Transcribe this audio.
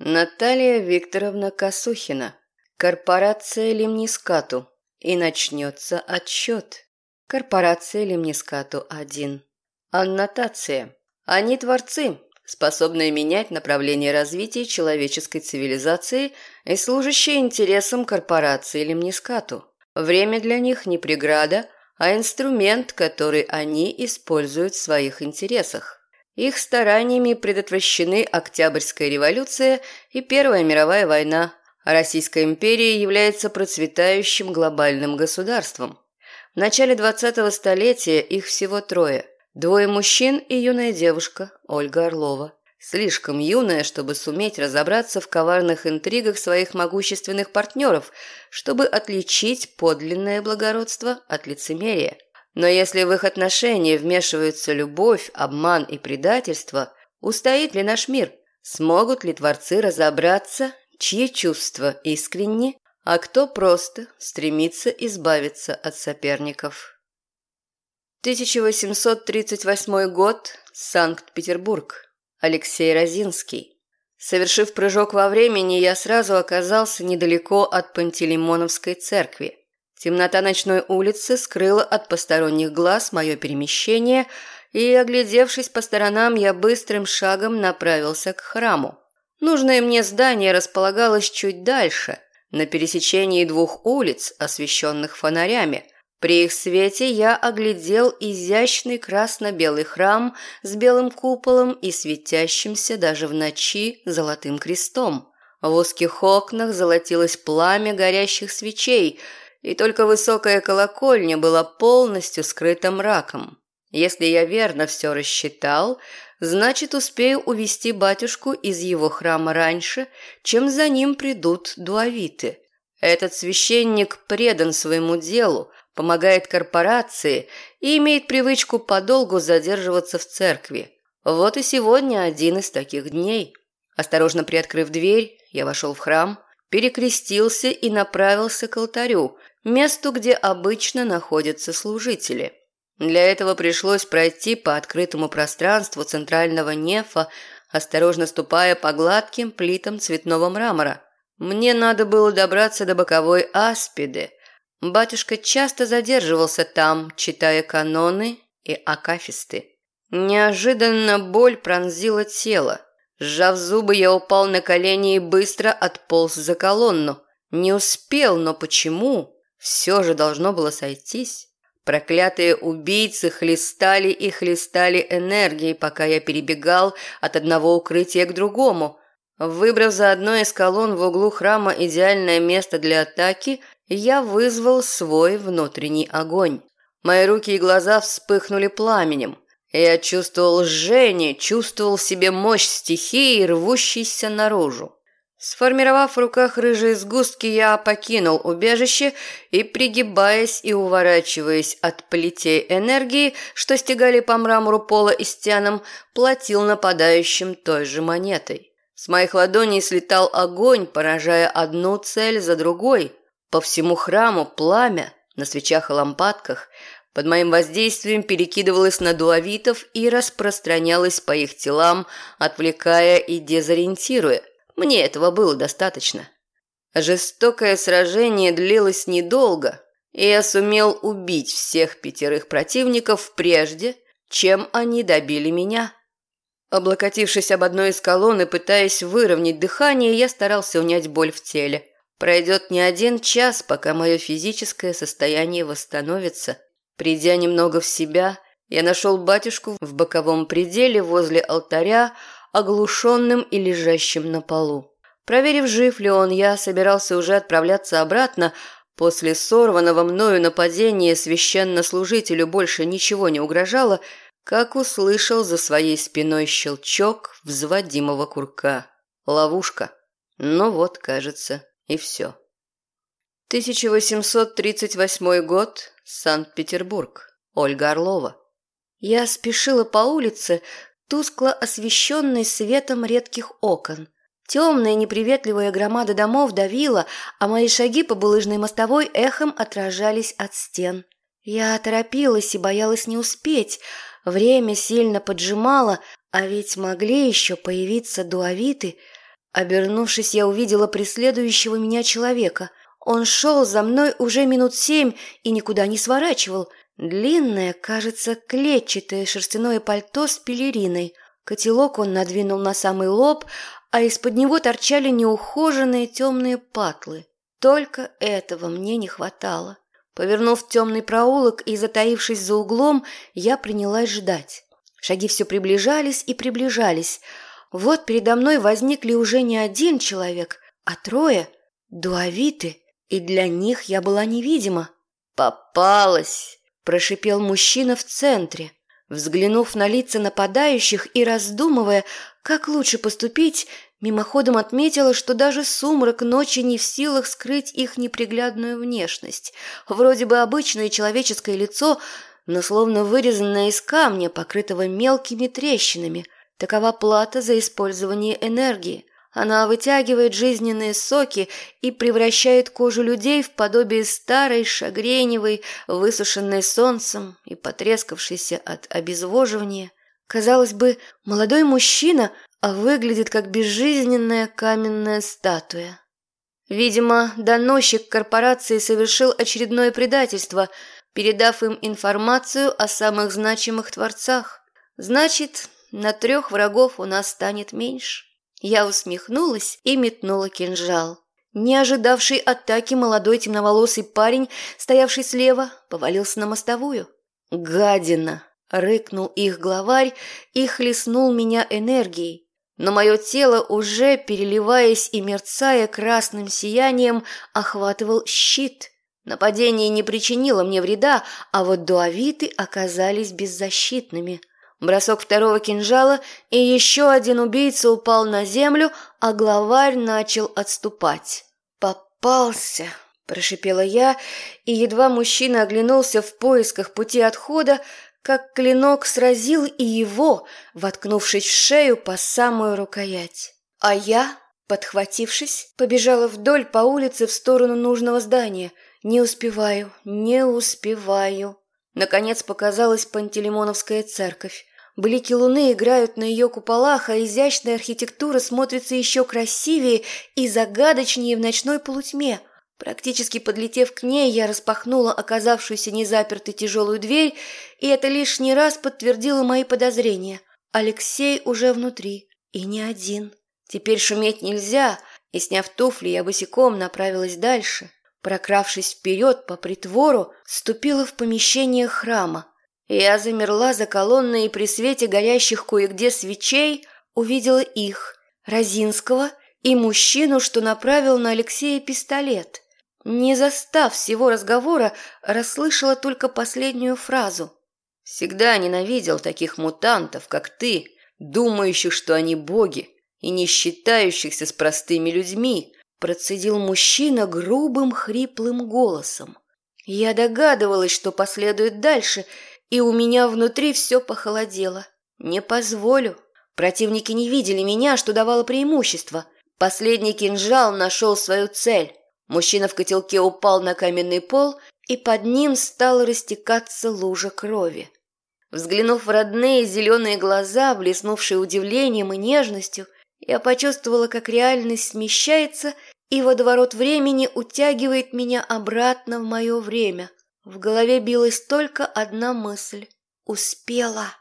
Наталья Викторовна Косухина. Корпорация Лимнискату. И начнется отсчет. Корпорация Лимнискату 1. Аннотация. Они творцы, способные менять направление развития человеческой цивилизации и служащие интересам корпорации Лимнискату. Время для них не преграда, а инструмент, который они используют в своих интересах. Их стараниями предотвращены Октябрьская революция и Первая мировая война, а Российская империя является процветающим глобальным государством. В начале 20-го столетия их всего трое. Двое мужчин и юная девушка, Ольга Орлова. Слишком юная, чтобы суметь разобраться в коварных интригах своих могущественных партнеров, чтобы отличить подлинное благородство от лицемерия. Но если в их отношения вмешиваются любовь, обман и предательство, устоит ли наш мир? Смогут ли творцы разобраться, чьи чувства искренни, а кто просто стремится избавиться от соперников? 1838 год. Санкт-Петербург. Алексей Розинский. Совершив прыжок во времени, я сразу оказался недалеко от Пантелеймоновской церкви. Темнота ночной улицы скрыла от посторонних глаз мое перемещение, и, оглядевшись по сторонам, я быстрым шагом направился к храму. Нужное мне здание располагалось чуть дальше, на пересечении двух улиц, освещенных фонарями. При их свете я оглядел изящный красно-белый храм с белым куполом и светящимся даже в ночи золотым крестом. В узких окнах золотилось пламя горящих свечей, и только высокая колокольня была полностью скрыта мраком. Если я верно все рассчитал, значит, успею увести батюшку из его храма раньше, чем за ним придут дуавиты. Этот священник предан своему делу, помогает корпорации и имеет привычку подолгу задерживаться в церкви. Вот и сегодня один из таких дней. Осторожно приоткрыв дверь, я вошел в храм, перекрестился и направился к алтарю, месту, где обычно находятся служители. Для этого пришлось пройти по открытому пространству центрального нефа, осторожно ступая по гладким плитам цветного мрамора. Мне надо было добраться до боковой аспиды. Батюшка часто задерживался там, читая каноны и акафисты. Неожиданно боль пронзила тело. Сжав зубы, я упал на колени и быстро отполз за колонну. Не успел, но почему? Все же должно было сойтись. Проклятые убийцы хлестали и хлестали энергией, пока я перебегал от одного укрытия к другому. Выбрав за одной из колонн в углу храма идеальное место для атаки, я вызвал свой внутренний огонь. Мои руки и глаза вспыхнули пламенем. Я чувствовал жжение, чувствовал в себе мощь стихии, рвущейся наружу. Сформировав в руках рыжие сгустки, я покинул убежище и, пригибаясь и уворачиваясь от плетей энергии, что стегали по мрамору пола и стенам, платил нападающим той же монетой. С моих ладоней слетал огонь, поражая одну цель за другой. По всему храму пламя, на свечах и лампадках, под моим воздействием перекидывалось на дуавитов и распространялось по их телам, отвлекая и дезориентируя. Мне этого было достаточно. Жестокое сражение длилось недолго, и я сумел убить всех 5 противников прежде, чем они добили меня. Облокотившись об одну из колонн и пытаясь выровнять дыхание, я старался унять боль в теле. Пройдет не 1 час, пока мое физическое состояние восстановится. Придя немного в себя, я нашел батюшку в боковом пределе возле алтаря, оглушенным и лежащим на полу. Проверив, жив ли он, я собирался уже отправляться обратно. После сорванного мною нападения священнослужителю больше ничего не угрожало, как услышал за своей спиной щелчок взводимого курка. Ловушка. Ну вот, кажется, и все. 1838 год. Санкт-Петербург. Ольга Орлова. Я спешила по улице, тускло освещенной светом редких окон. Темная неприветливая громада домов давила, а мои шаги по булыжной мостовой эхом отражались от стен. Я торопилась и боялась не успеть. Время сильно поджимало, а ведь могли еще появиться дуавиты. Обернувшись, я увидела преследующего меня человека. Он шел за мной уже минут 7 и никуда не сворачивал. Длинное, кажется, клетчатое шерстяное пальто с пелериной. Котелок он надвинул на самый лоб, а из-под него торчали неухоженные темные патлы. Только этого мне не хватало. Повернув в темный проулок и затаившись за углом, я принялась ждать. Шаги все приближались и приближались. Вот передо мной возникли уже не один человек, а 3, дуавиты, и для них я была невидима. «Попалась!» – прошипел мужчина в центре. Взглянув на лица нападающих и раздумывая, как лучше поступить, мимоходом отметила, что даже сумрак ночи не в силах скрыть их неприглядную внешность. Вроде бы обычное человеческое лицо, но словно вырезанное из камня, покрытого мелкими трещинами. Такова плата за использование энергии. Она вытягивает жизненные соки и превращает кожу людей в подобие старой, шагреневой, высушенной солнцем и потрескавшейся от обезвоживания. Казалось бы, молодой мужчина, а выглядит как безжизненная каменная статуя. Видимо, доносчик корпорации совершил очередное предательство, передав им информацию о самых значимых творцах. Значит, на 3 врагов у нас станет меньше. Я усмехнулась и метнула кинжал. Не ожидавший атаки молодой темноволосый парень, стоявший слева, повалился на мостовую. «Гадина!» — рыкнул их главарь и хлестнул меня энергией. Но мое тело, уже переливаясь и мерцая красным сиянием, охватывал щит. Нападение не причинило мне вреда, а вот дуавиты оказались беззащитными. Бросок 2-го кинжала, и еще один убийца упал на землю, а главарь начал отступать. «Попался!» – прошипела я, и едва мужчина оглянулся в поисках пути отхода, как клинок сразил и его, воткнувшись в шею по самую рукоять. А я, подхватившись, побежала вдоль по улице в сторону нужного здания. Не успеваю. Наконец показалась Пантелеймоновская церковь. Блики луны играют на ее куполах, а изящная архитектура смотрится еще красивее и загадочнее в ночной полутьме. Практически подлетев к ней, я распахнула оказавшуюся незапертой тяжелую дверь, и это лишний раз подтвердило мои подозрения. Алексей уже внутри, и не один. Теперь шуметь нельзя, и, сняв туфли, я босиком направилась дальше. Прокравшись вперед по притвору, вступила в помещение храма. Я замерла за колонной и при свете горящих кое-где свечей увидела их, Розинского и мужчину, что направил на Алексея пистолет. Не застав всего разговора, расслышала только последнюю фразу. «Всегда ненавидел таких мутантов, как ты, думающих, что они боги, и не считающихся с простыми людьми», процедил мужчина грубым хриплым голосом. Я догадывалась, что последует дальше, и у меня внутри все похолодело. Не позволю. Противники не видели меня, что давало преимущество. Последний кинжал нашел свою цель. Мужчина в котелке упал на каменный пол, и под ним стала растекаться лужа крови. Взглянув в родные зеленые глаза, блеснувшие удивлением и нежностью, я почувствовала, как реальность смещается, и водоворот времени утягивает меня обратно в мое время. В голове билась только одна мысль. Успела.